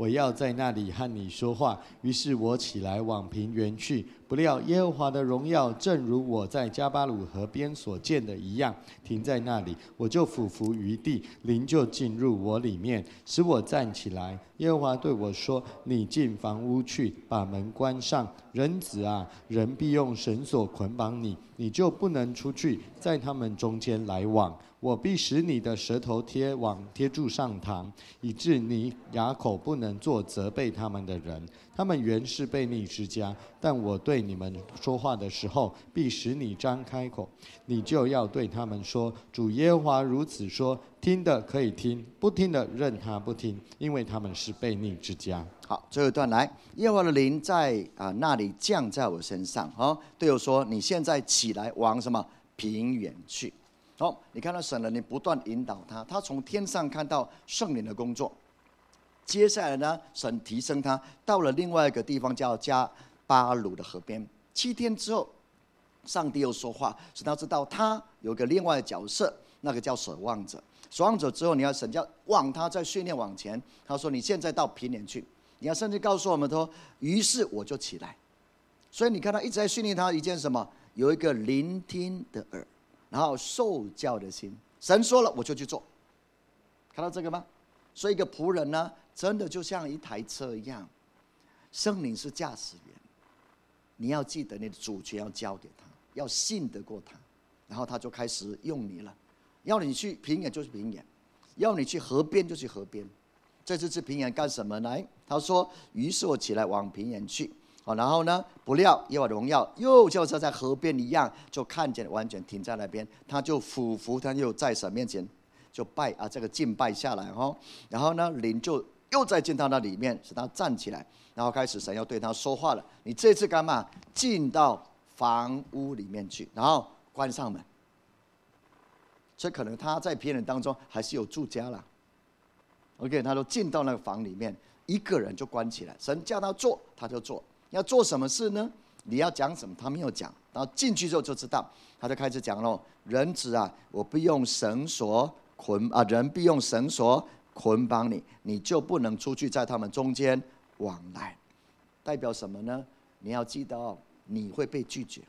我要在那里和你说话。于是我起来往平原去，不料耶和华的荣耀正如我在加巴鲁河边所见的一样，停在那里。我就俯伏于地，灵就进入我里面，使我站起来。耶和华对我说：你进房屋去，把门关上。人子啊，人必用绳索捆绑你，你就不能出去，在他们中间来往。我必使你的舌头贴住上膛，以致你哑口不能做责备他们的人。他们原是悖逆之家，但我对你们说话的时候，必使你张开口，你就要对他们说：主耶和华如此说，听的可以听，不听的任他不听，因为他们是悖逆之家。 好，最后一段来，耶和华的灵在那里降在我身上，对我说：你现在起来往什么平原去。好，你看到神的灵不断引导他，他从天上看到圣灵的工作。接下来呢，神提升他到了另外一个地方，叫加巴鲁的河边。7天之后，上帝又说话，使他知道他有个另外的角色，那个叫守望者。守望者之后，你要神叫往他在训练往前。他说：你现在到平原去。你要甚至告诉我们说，于是我就起来。所以你看他一直在训练他一件什么？有一个聆听的耳，然后受教的心。神说了，我就去做。看到这个吗？所以一个仆人呢，真的就像一台车一样，圣灵是驾驶员，你要记得你的主权要交给他，要信得过他，然后他就开始用你了。要你去平原就去平原，要你去河边就去河边。这次去平原干什么呢？他说：于是我起来往平原去。然后呢，不料耶和华的荣耀又就像在河边一样，就看见完全停在那边。他就俯伏，他又在神面前就拜这个敬拜下来然后呢，灵就又再进到那里面，使他站起来，然后开始神要对他说话了。你这次干嘛？进到房屋里面去，然后关上门。所以可能他在平原当中还是有住家了。OK， 他都进到那个房里面，一个人就关起来。神叫他做，他就做。要做什么事呢？你要讲什么，他没有讲。然后进去之后就知道，他就开始讲了：人子啊，我必用绳索人必用绳索捆绑你，你就不能出去，在他们中间往来。代表什么呢？你要记得你会被拒绝，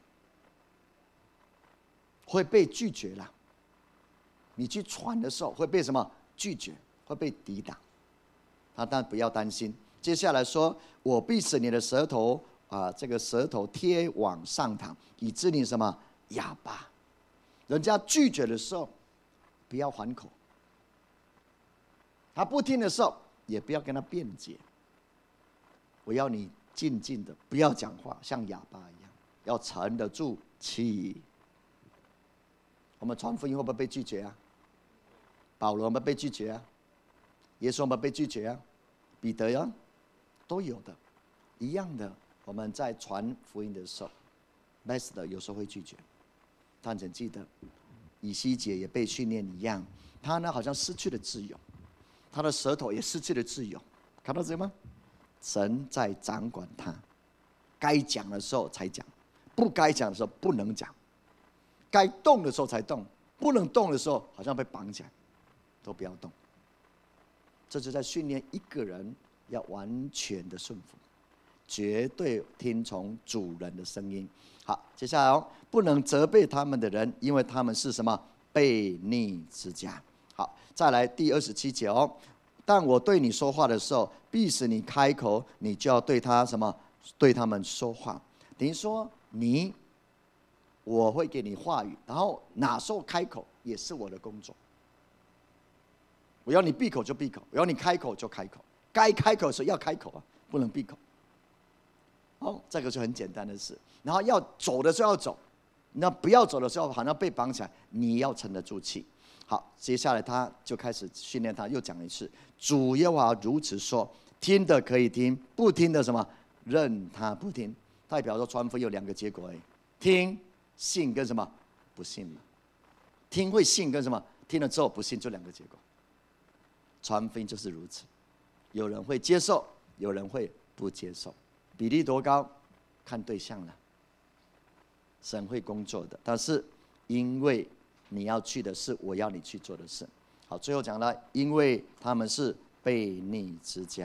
会被拒绝啦。你去传的时候会被什么拒绝？会被抵挡。但不要担心。接下来说，我必使你的舌头这个舌头贴往上膛，以致你什么哑巴。人家拒绝的时候，不要还口；他不听的时候，也不要跟他辩解。我要你静静的，不要讲话，像哑巴一样，要沉得住气。我们传福音会不会被拒绝啊？保罗有没有被拒绝啊？耶稣有没有被拒绝啊？彼得呀，都有的，一样的。我们在传福音的时候 ，Master 有时候会拒绝。但请记得，以西结也被训练一样，他呢好像失去了自由，他的舌头也失去了自由。看到这个吗？神在掌管他，该讲的时候才讲，不该讲的时候不能讲，该动的时候才动，不能动的时候好像被绑起来，都不要动。这是在训练一个人要完全的顺服，绝对听从主人的声音。好，接下来不能责备他们的人，因为他们是什么？悖逆之家。好，再来第27节但我对你说话的时候，必使你开口，你就要对他什么？对他们说话。等于说我会给你话语，然后哪时候开口也是我的工作。我要你闭口就闭口，我要你开口就开口，该开口的时候要开口不能闭口。这个就很简单的事。然后要走的时候要走，那不要走的时候好像被绑起来，你要沉得住气。好，接下来他就开始训练他，又讲一次：主耶和华如此说，听的可以听，不听的什么，任他不听。代表说传福音有2个结果听、信跟什么不信嘛。听会信跟什么？听了之后不信，就2个结果。传福音就是如此，有人会接受，有人会不接受，比例多高，看对象了。神会工作的，但是因为你要去的是我要你去做的事。好，最后讲了，因为他们是悖逆之家。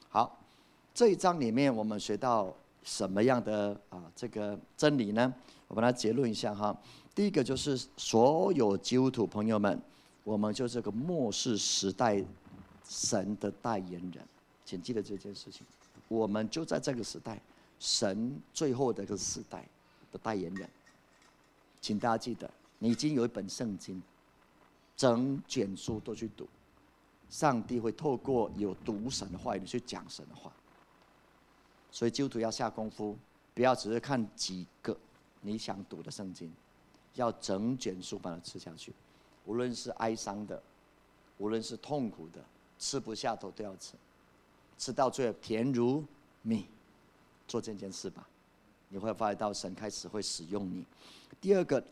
好，这一章里面我们学到什么样的这个真理呢？我把它结论一下哈。第一个就是所有基督徒朋友们，我们就是这个末世时代神的代言人，请记得这件事情。我们就在这个时代，神最后的这个时代的代言人。请大家记得，你已经有一本圣经，整卷书都去读，上帝会透过有读神的话语去讲神的话。所以基督徒要下功夫，不要只是看几个你想读的圣经，要整卷书把它吃下去。无论是哀伤的，无论是痛苦的，吃不下头都要吃，吃到最后甜如蜜。做这件事吧，你会发现到神开始会使用你。第二个，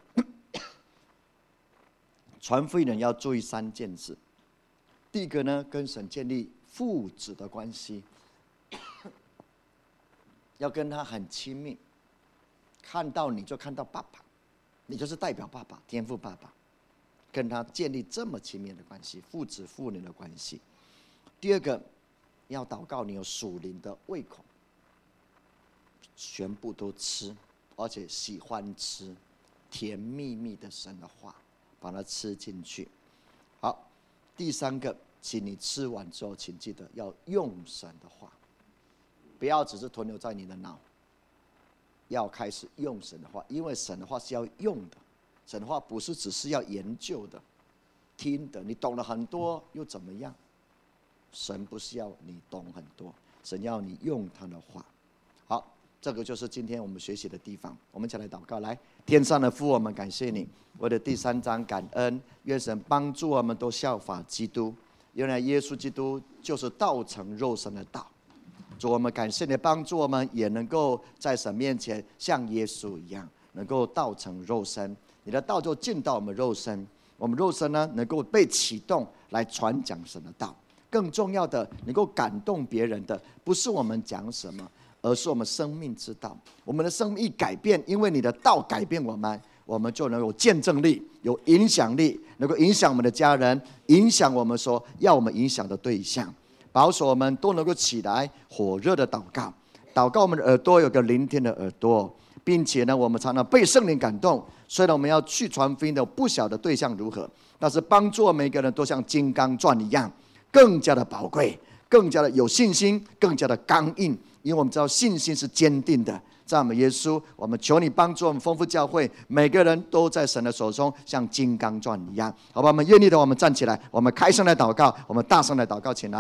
传福音人要注意3件事。第一个呢，跟神建立父子的关系，要跟他很亲密，看到你就看到爸爸，你就是代表爸爸，天父爸爸，跟他建立这么亲密的关系，父子父女的关系。第二个，要祷告你有属灵的胃口，全部都吃，而且喜欢吃甜蜜蜜的神的话，把它吃进去。好，第3个，请你吃完之后，请记得要用神的话，不要只是停留在你的脑，要开始用神的话，因为神的话是要用的，神的话不是只是要研究的、听的，你懂了很多又怎么样？神不是要你懂很多，神要你用他的话。好，这个就是今天我们学习的地方。我们一起来祷告，来，天上的父，我们感谢你，为了第3章感恩，愿神帮助我们都效法基督。原来耶稣基督就是道成肉身的道。主，我们感谢你帮助我们，也能够在神面前像耶稣一样，能够道成肉身。你的道就进到我们肉身，我们肉身呢能够被启动来传讲神的道。更重要的，能够感动别人的，不是我们讲什么，而是我们生命之道。我们的生命一改变，因为你的道改变我们，我们就能有见证力，有影响力，能够影响我们的家人，影响我们所要我们影响的对象。保守我们都能够起来火热的祷告，祷告我们的耳朵有个聆听的耳朵，并且呢，我们常常被圣灵感动。虽然我们要去传福音的不晓得对象如何，但是帮助每个人都像金刚钻一样，更加的宝贵，更加的有信心，更加的刚硬，因为我们知道信心是坚定的。赞美耶稣，我们求你帮助我们丰富教会，每个人都在神的手中像金刚钻一样。好吧，我们愿意的，我们站起来，我们开声来祷告，我们大声来祷告起来。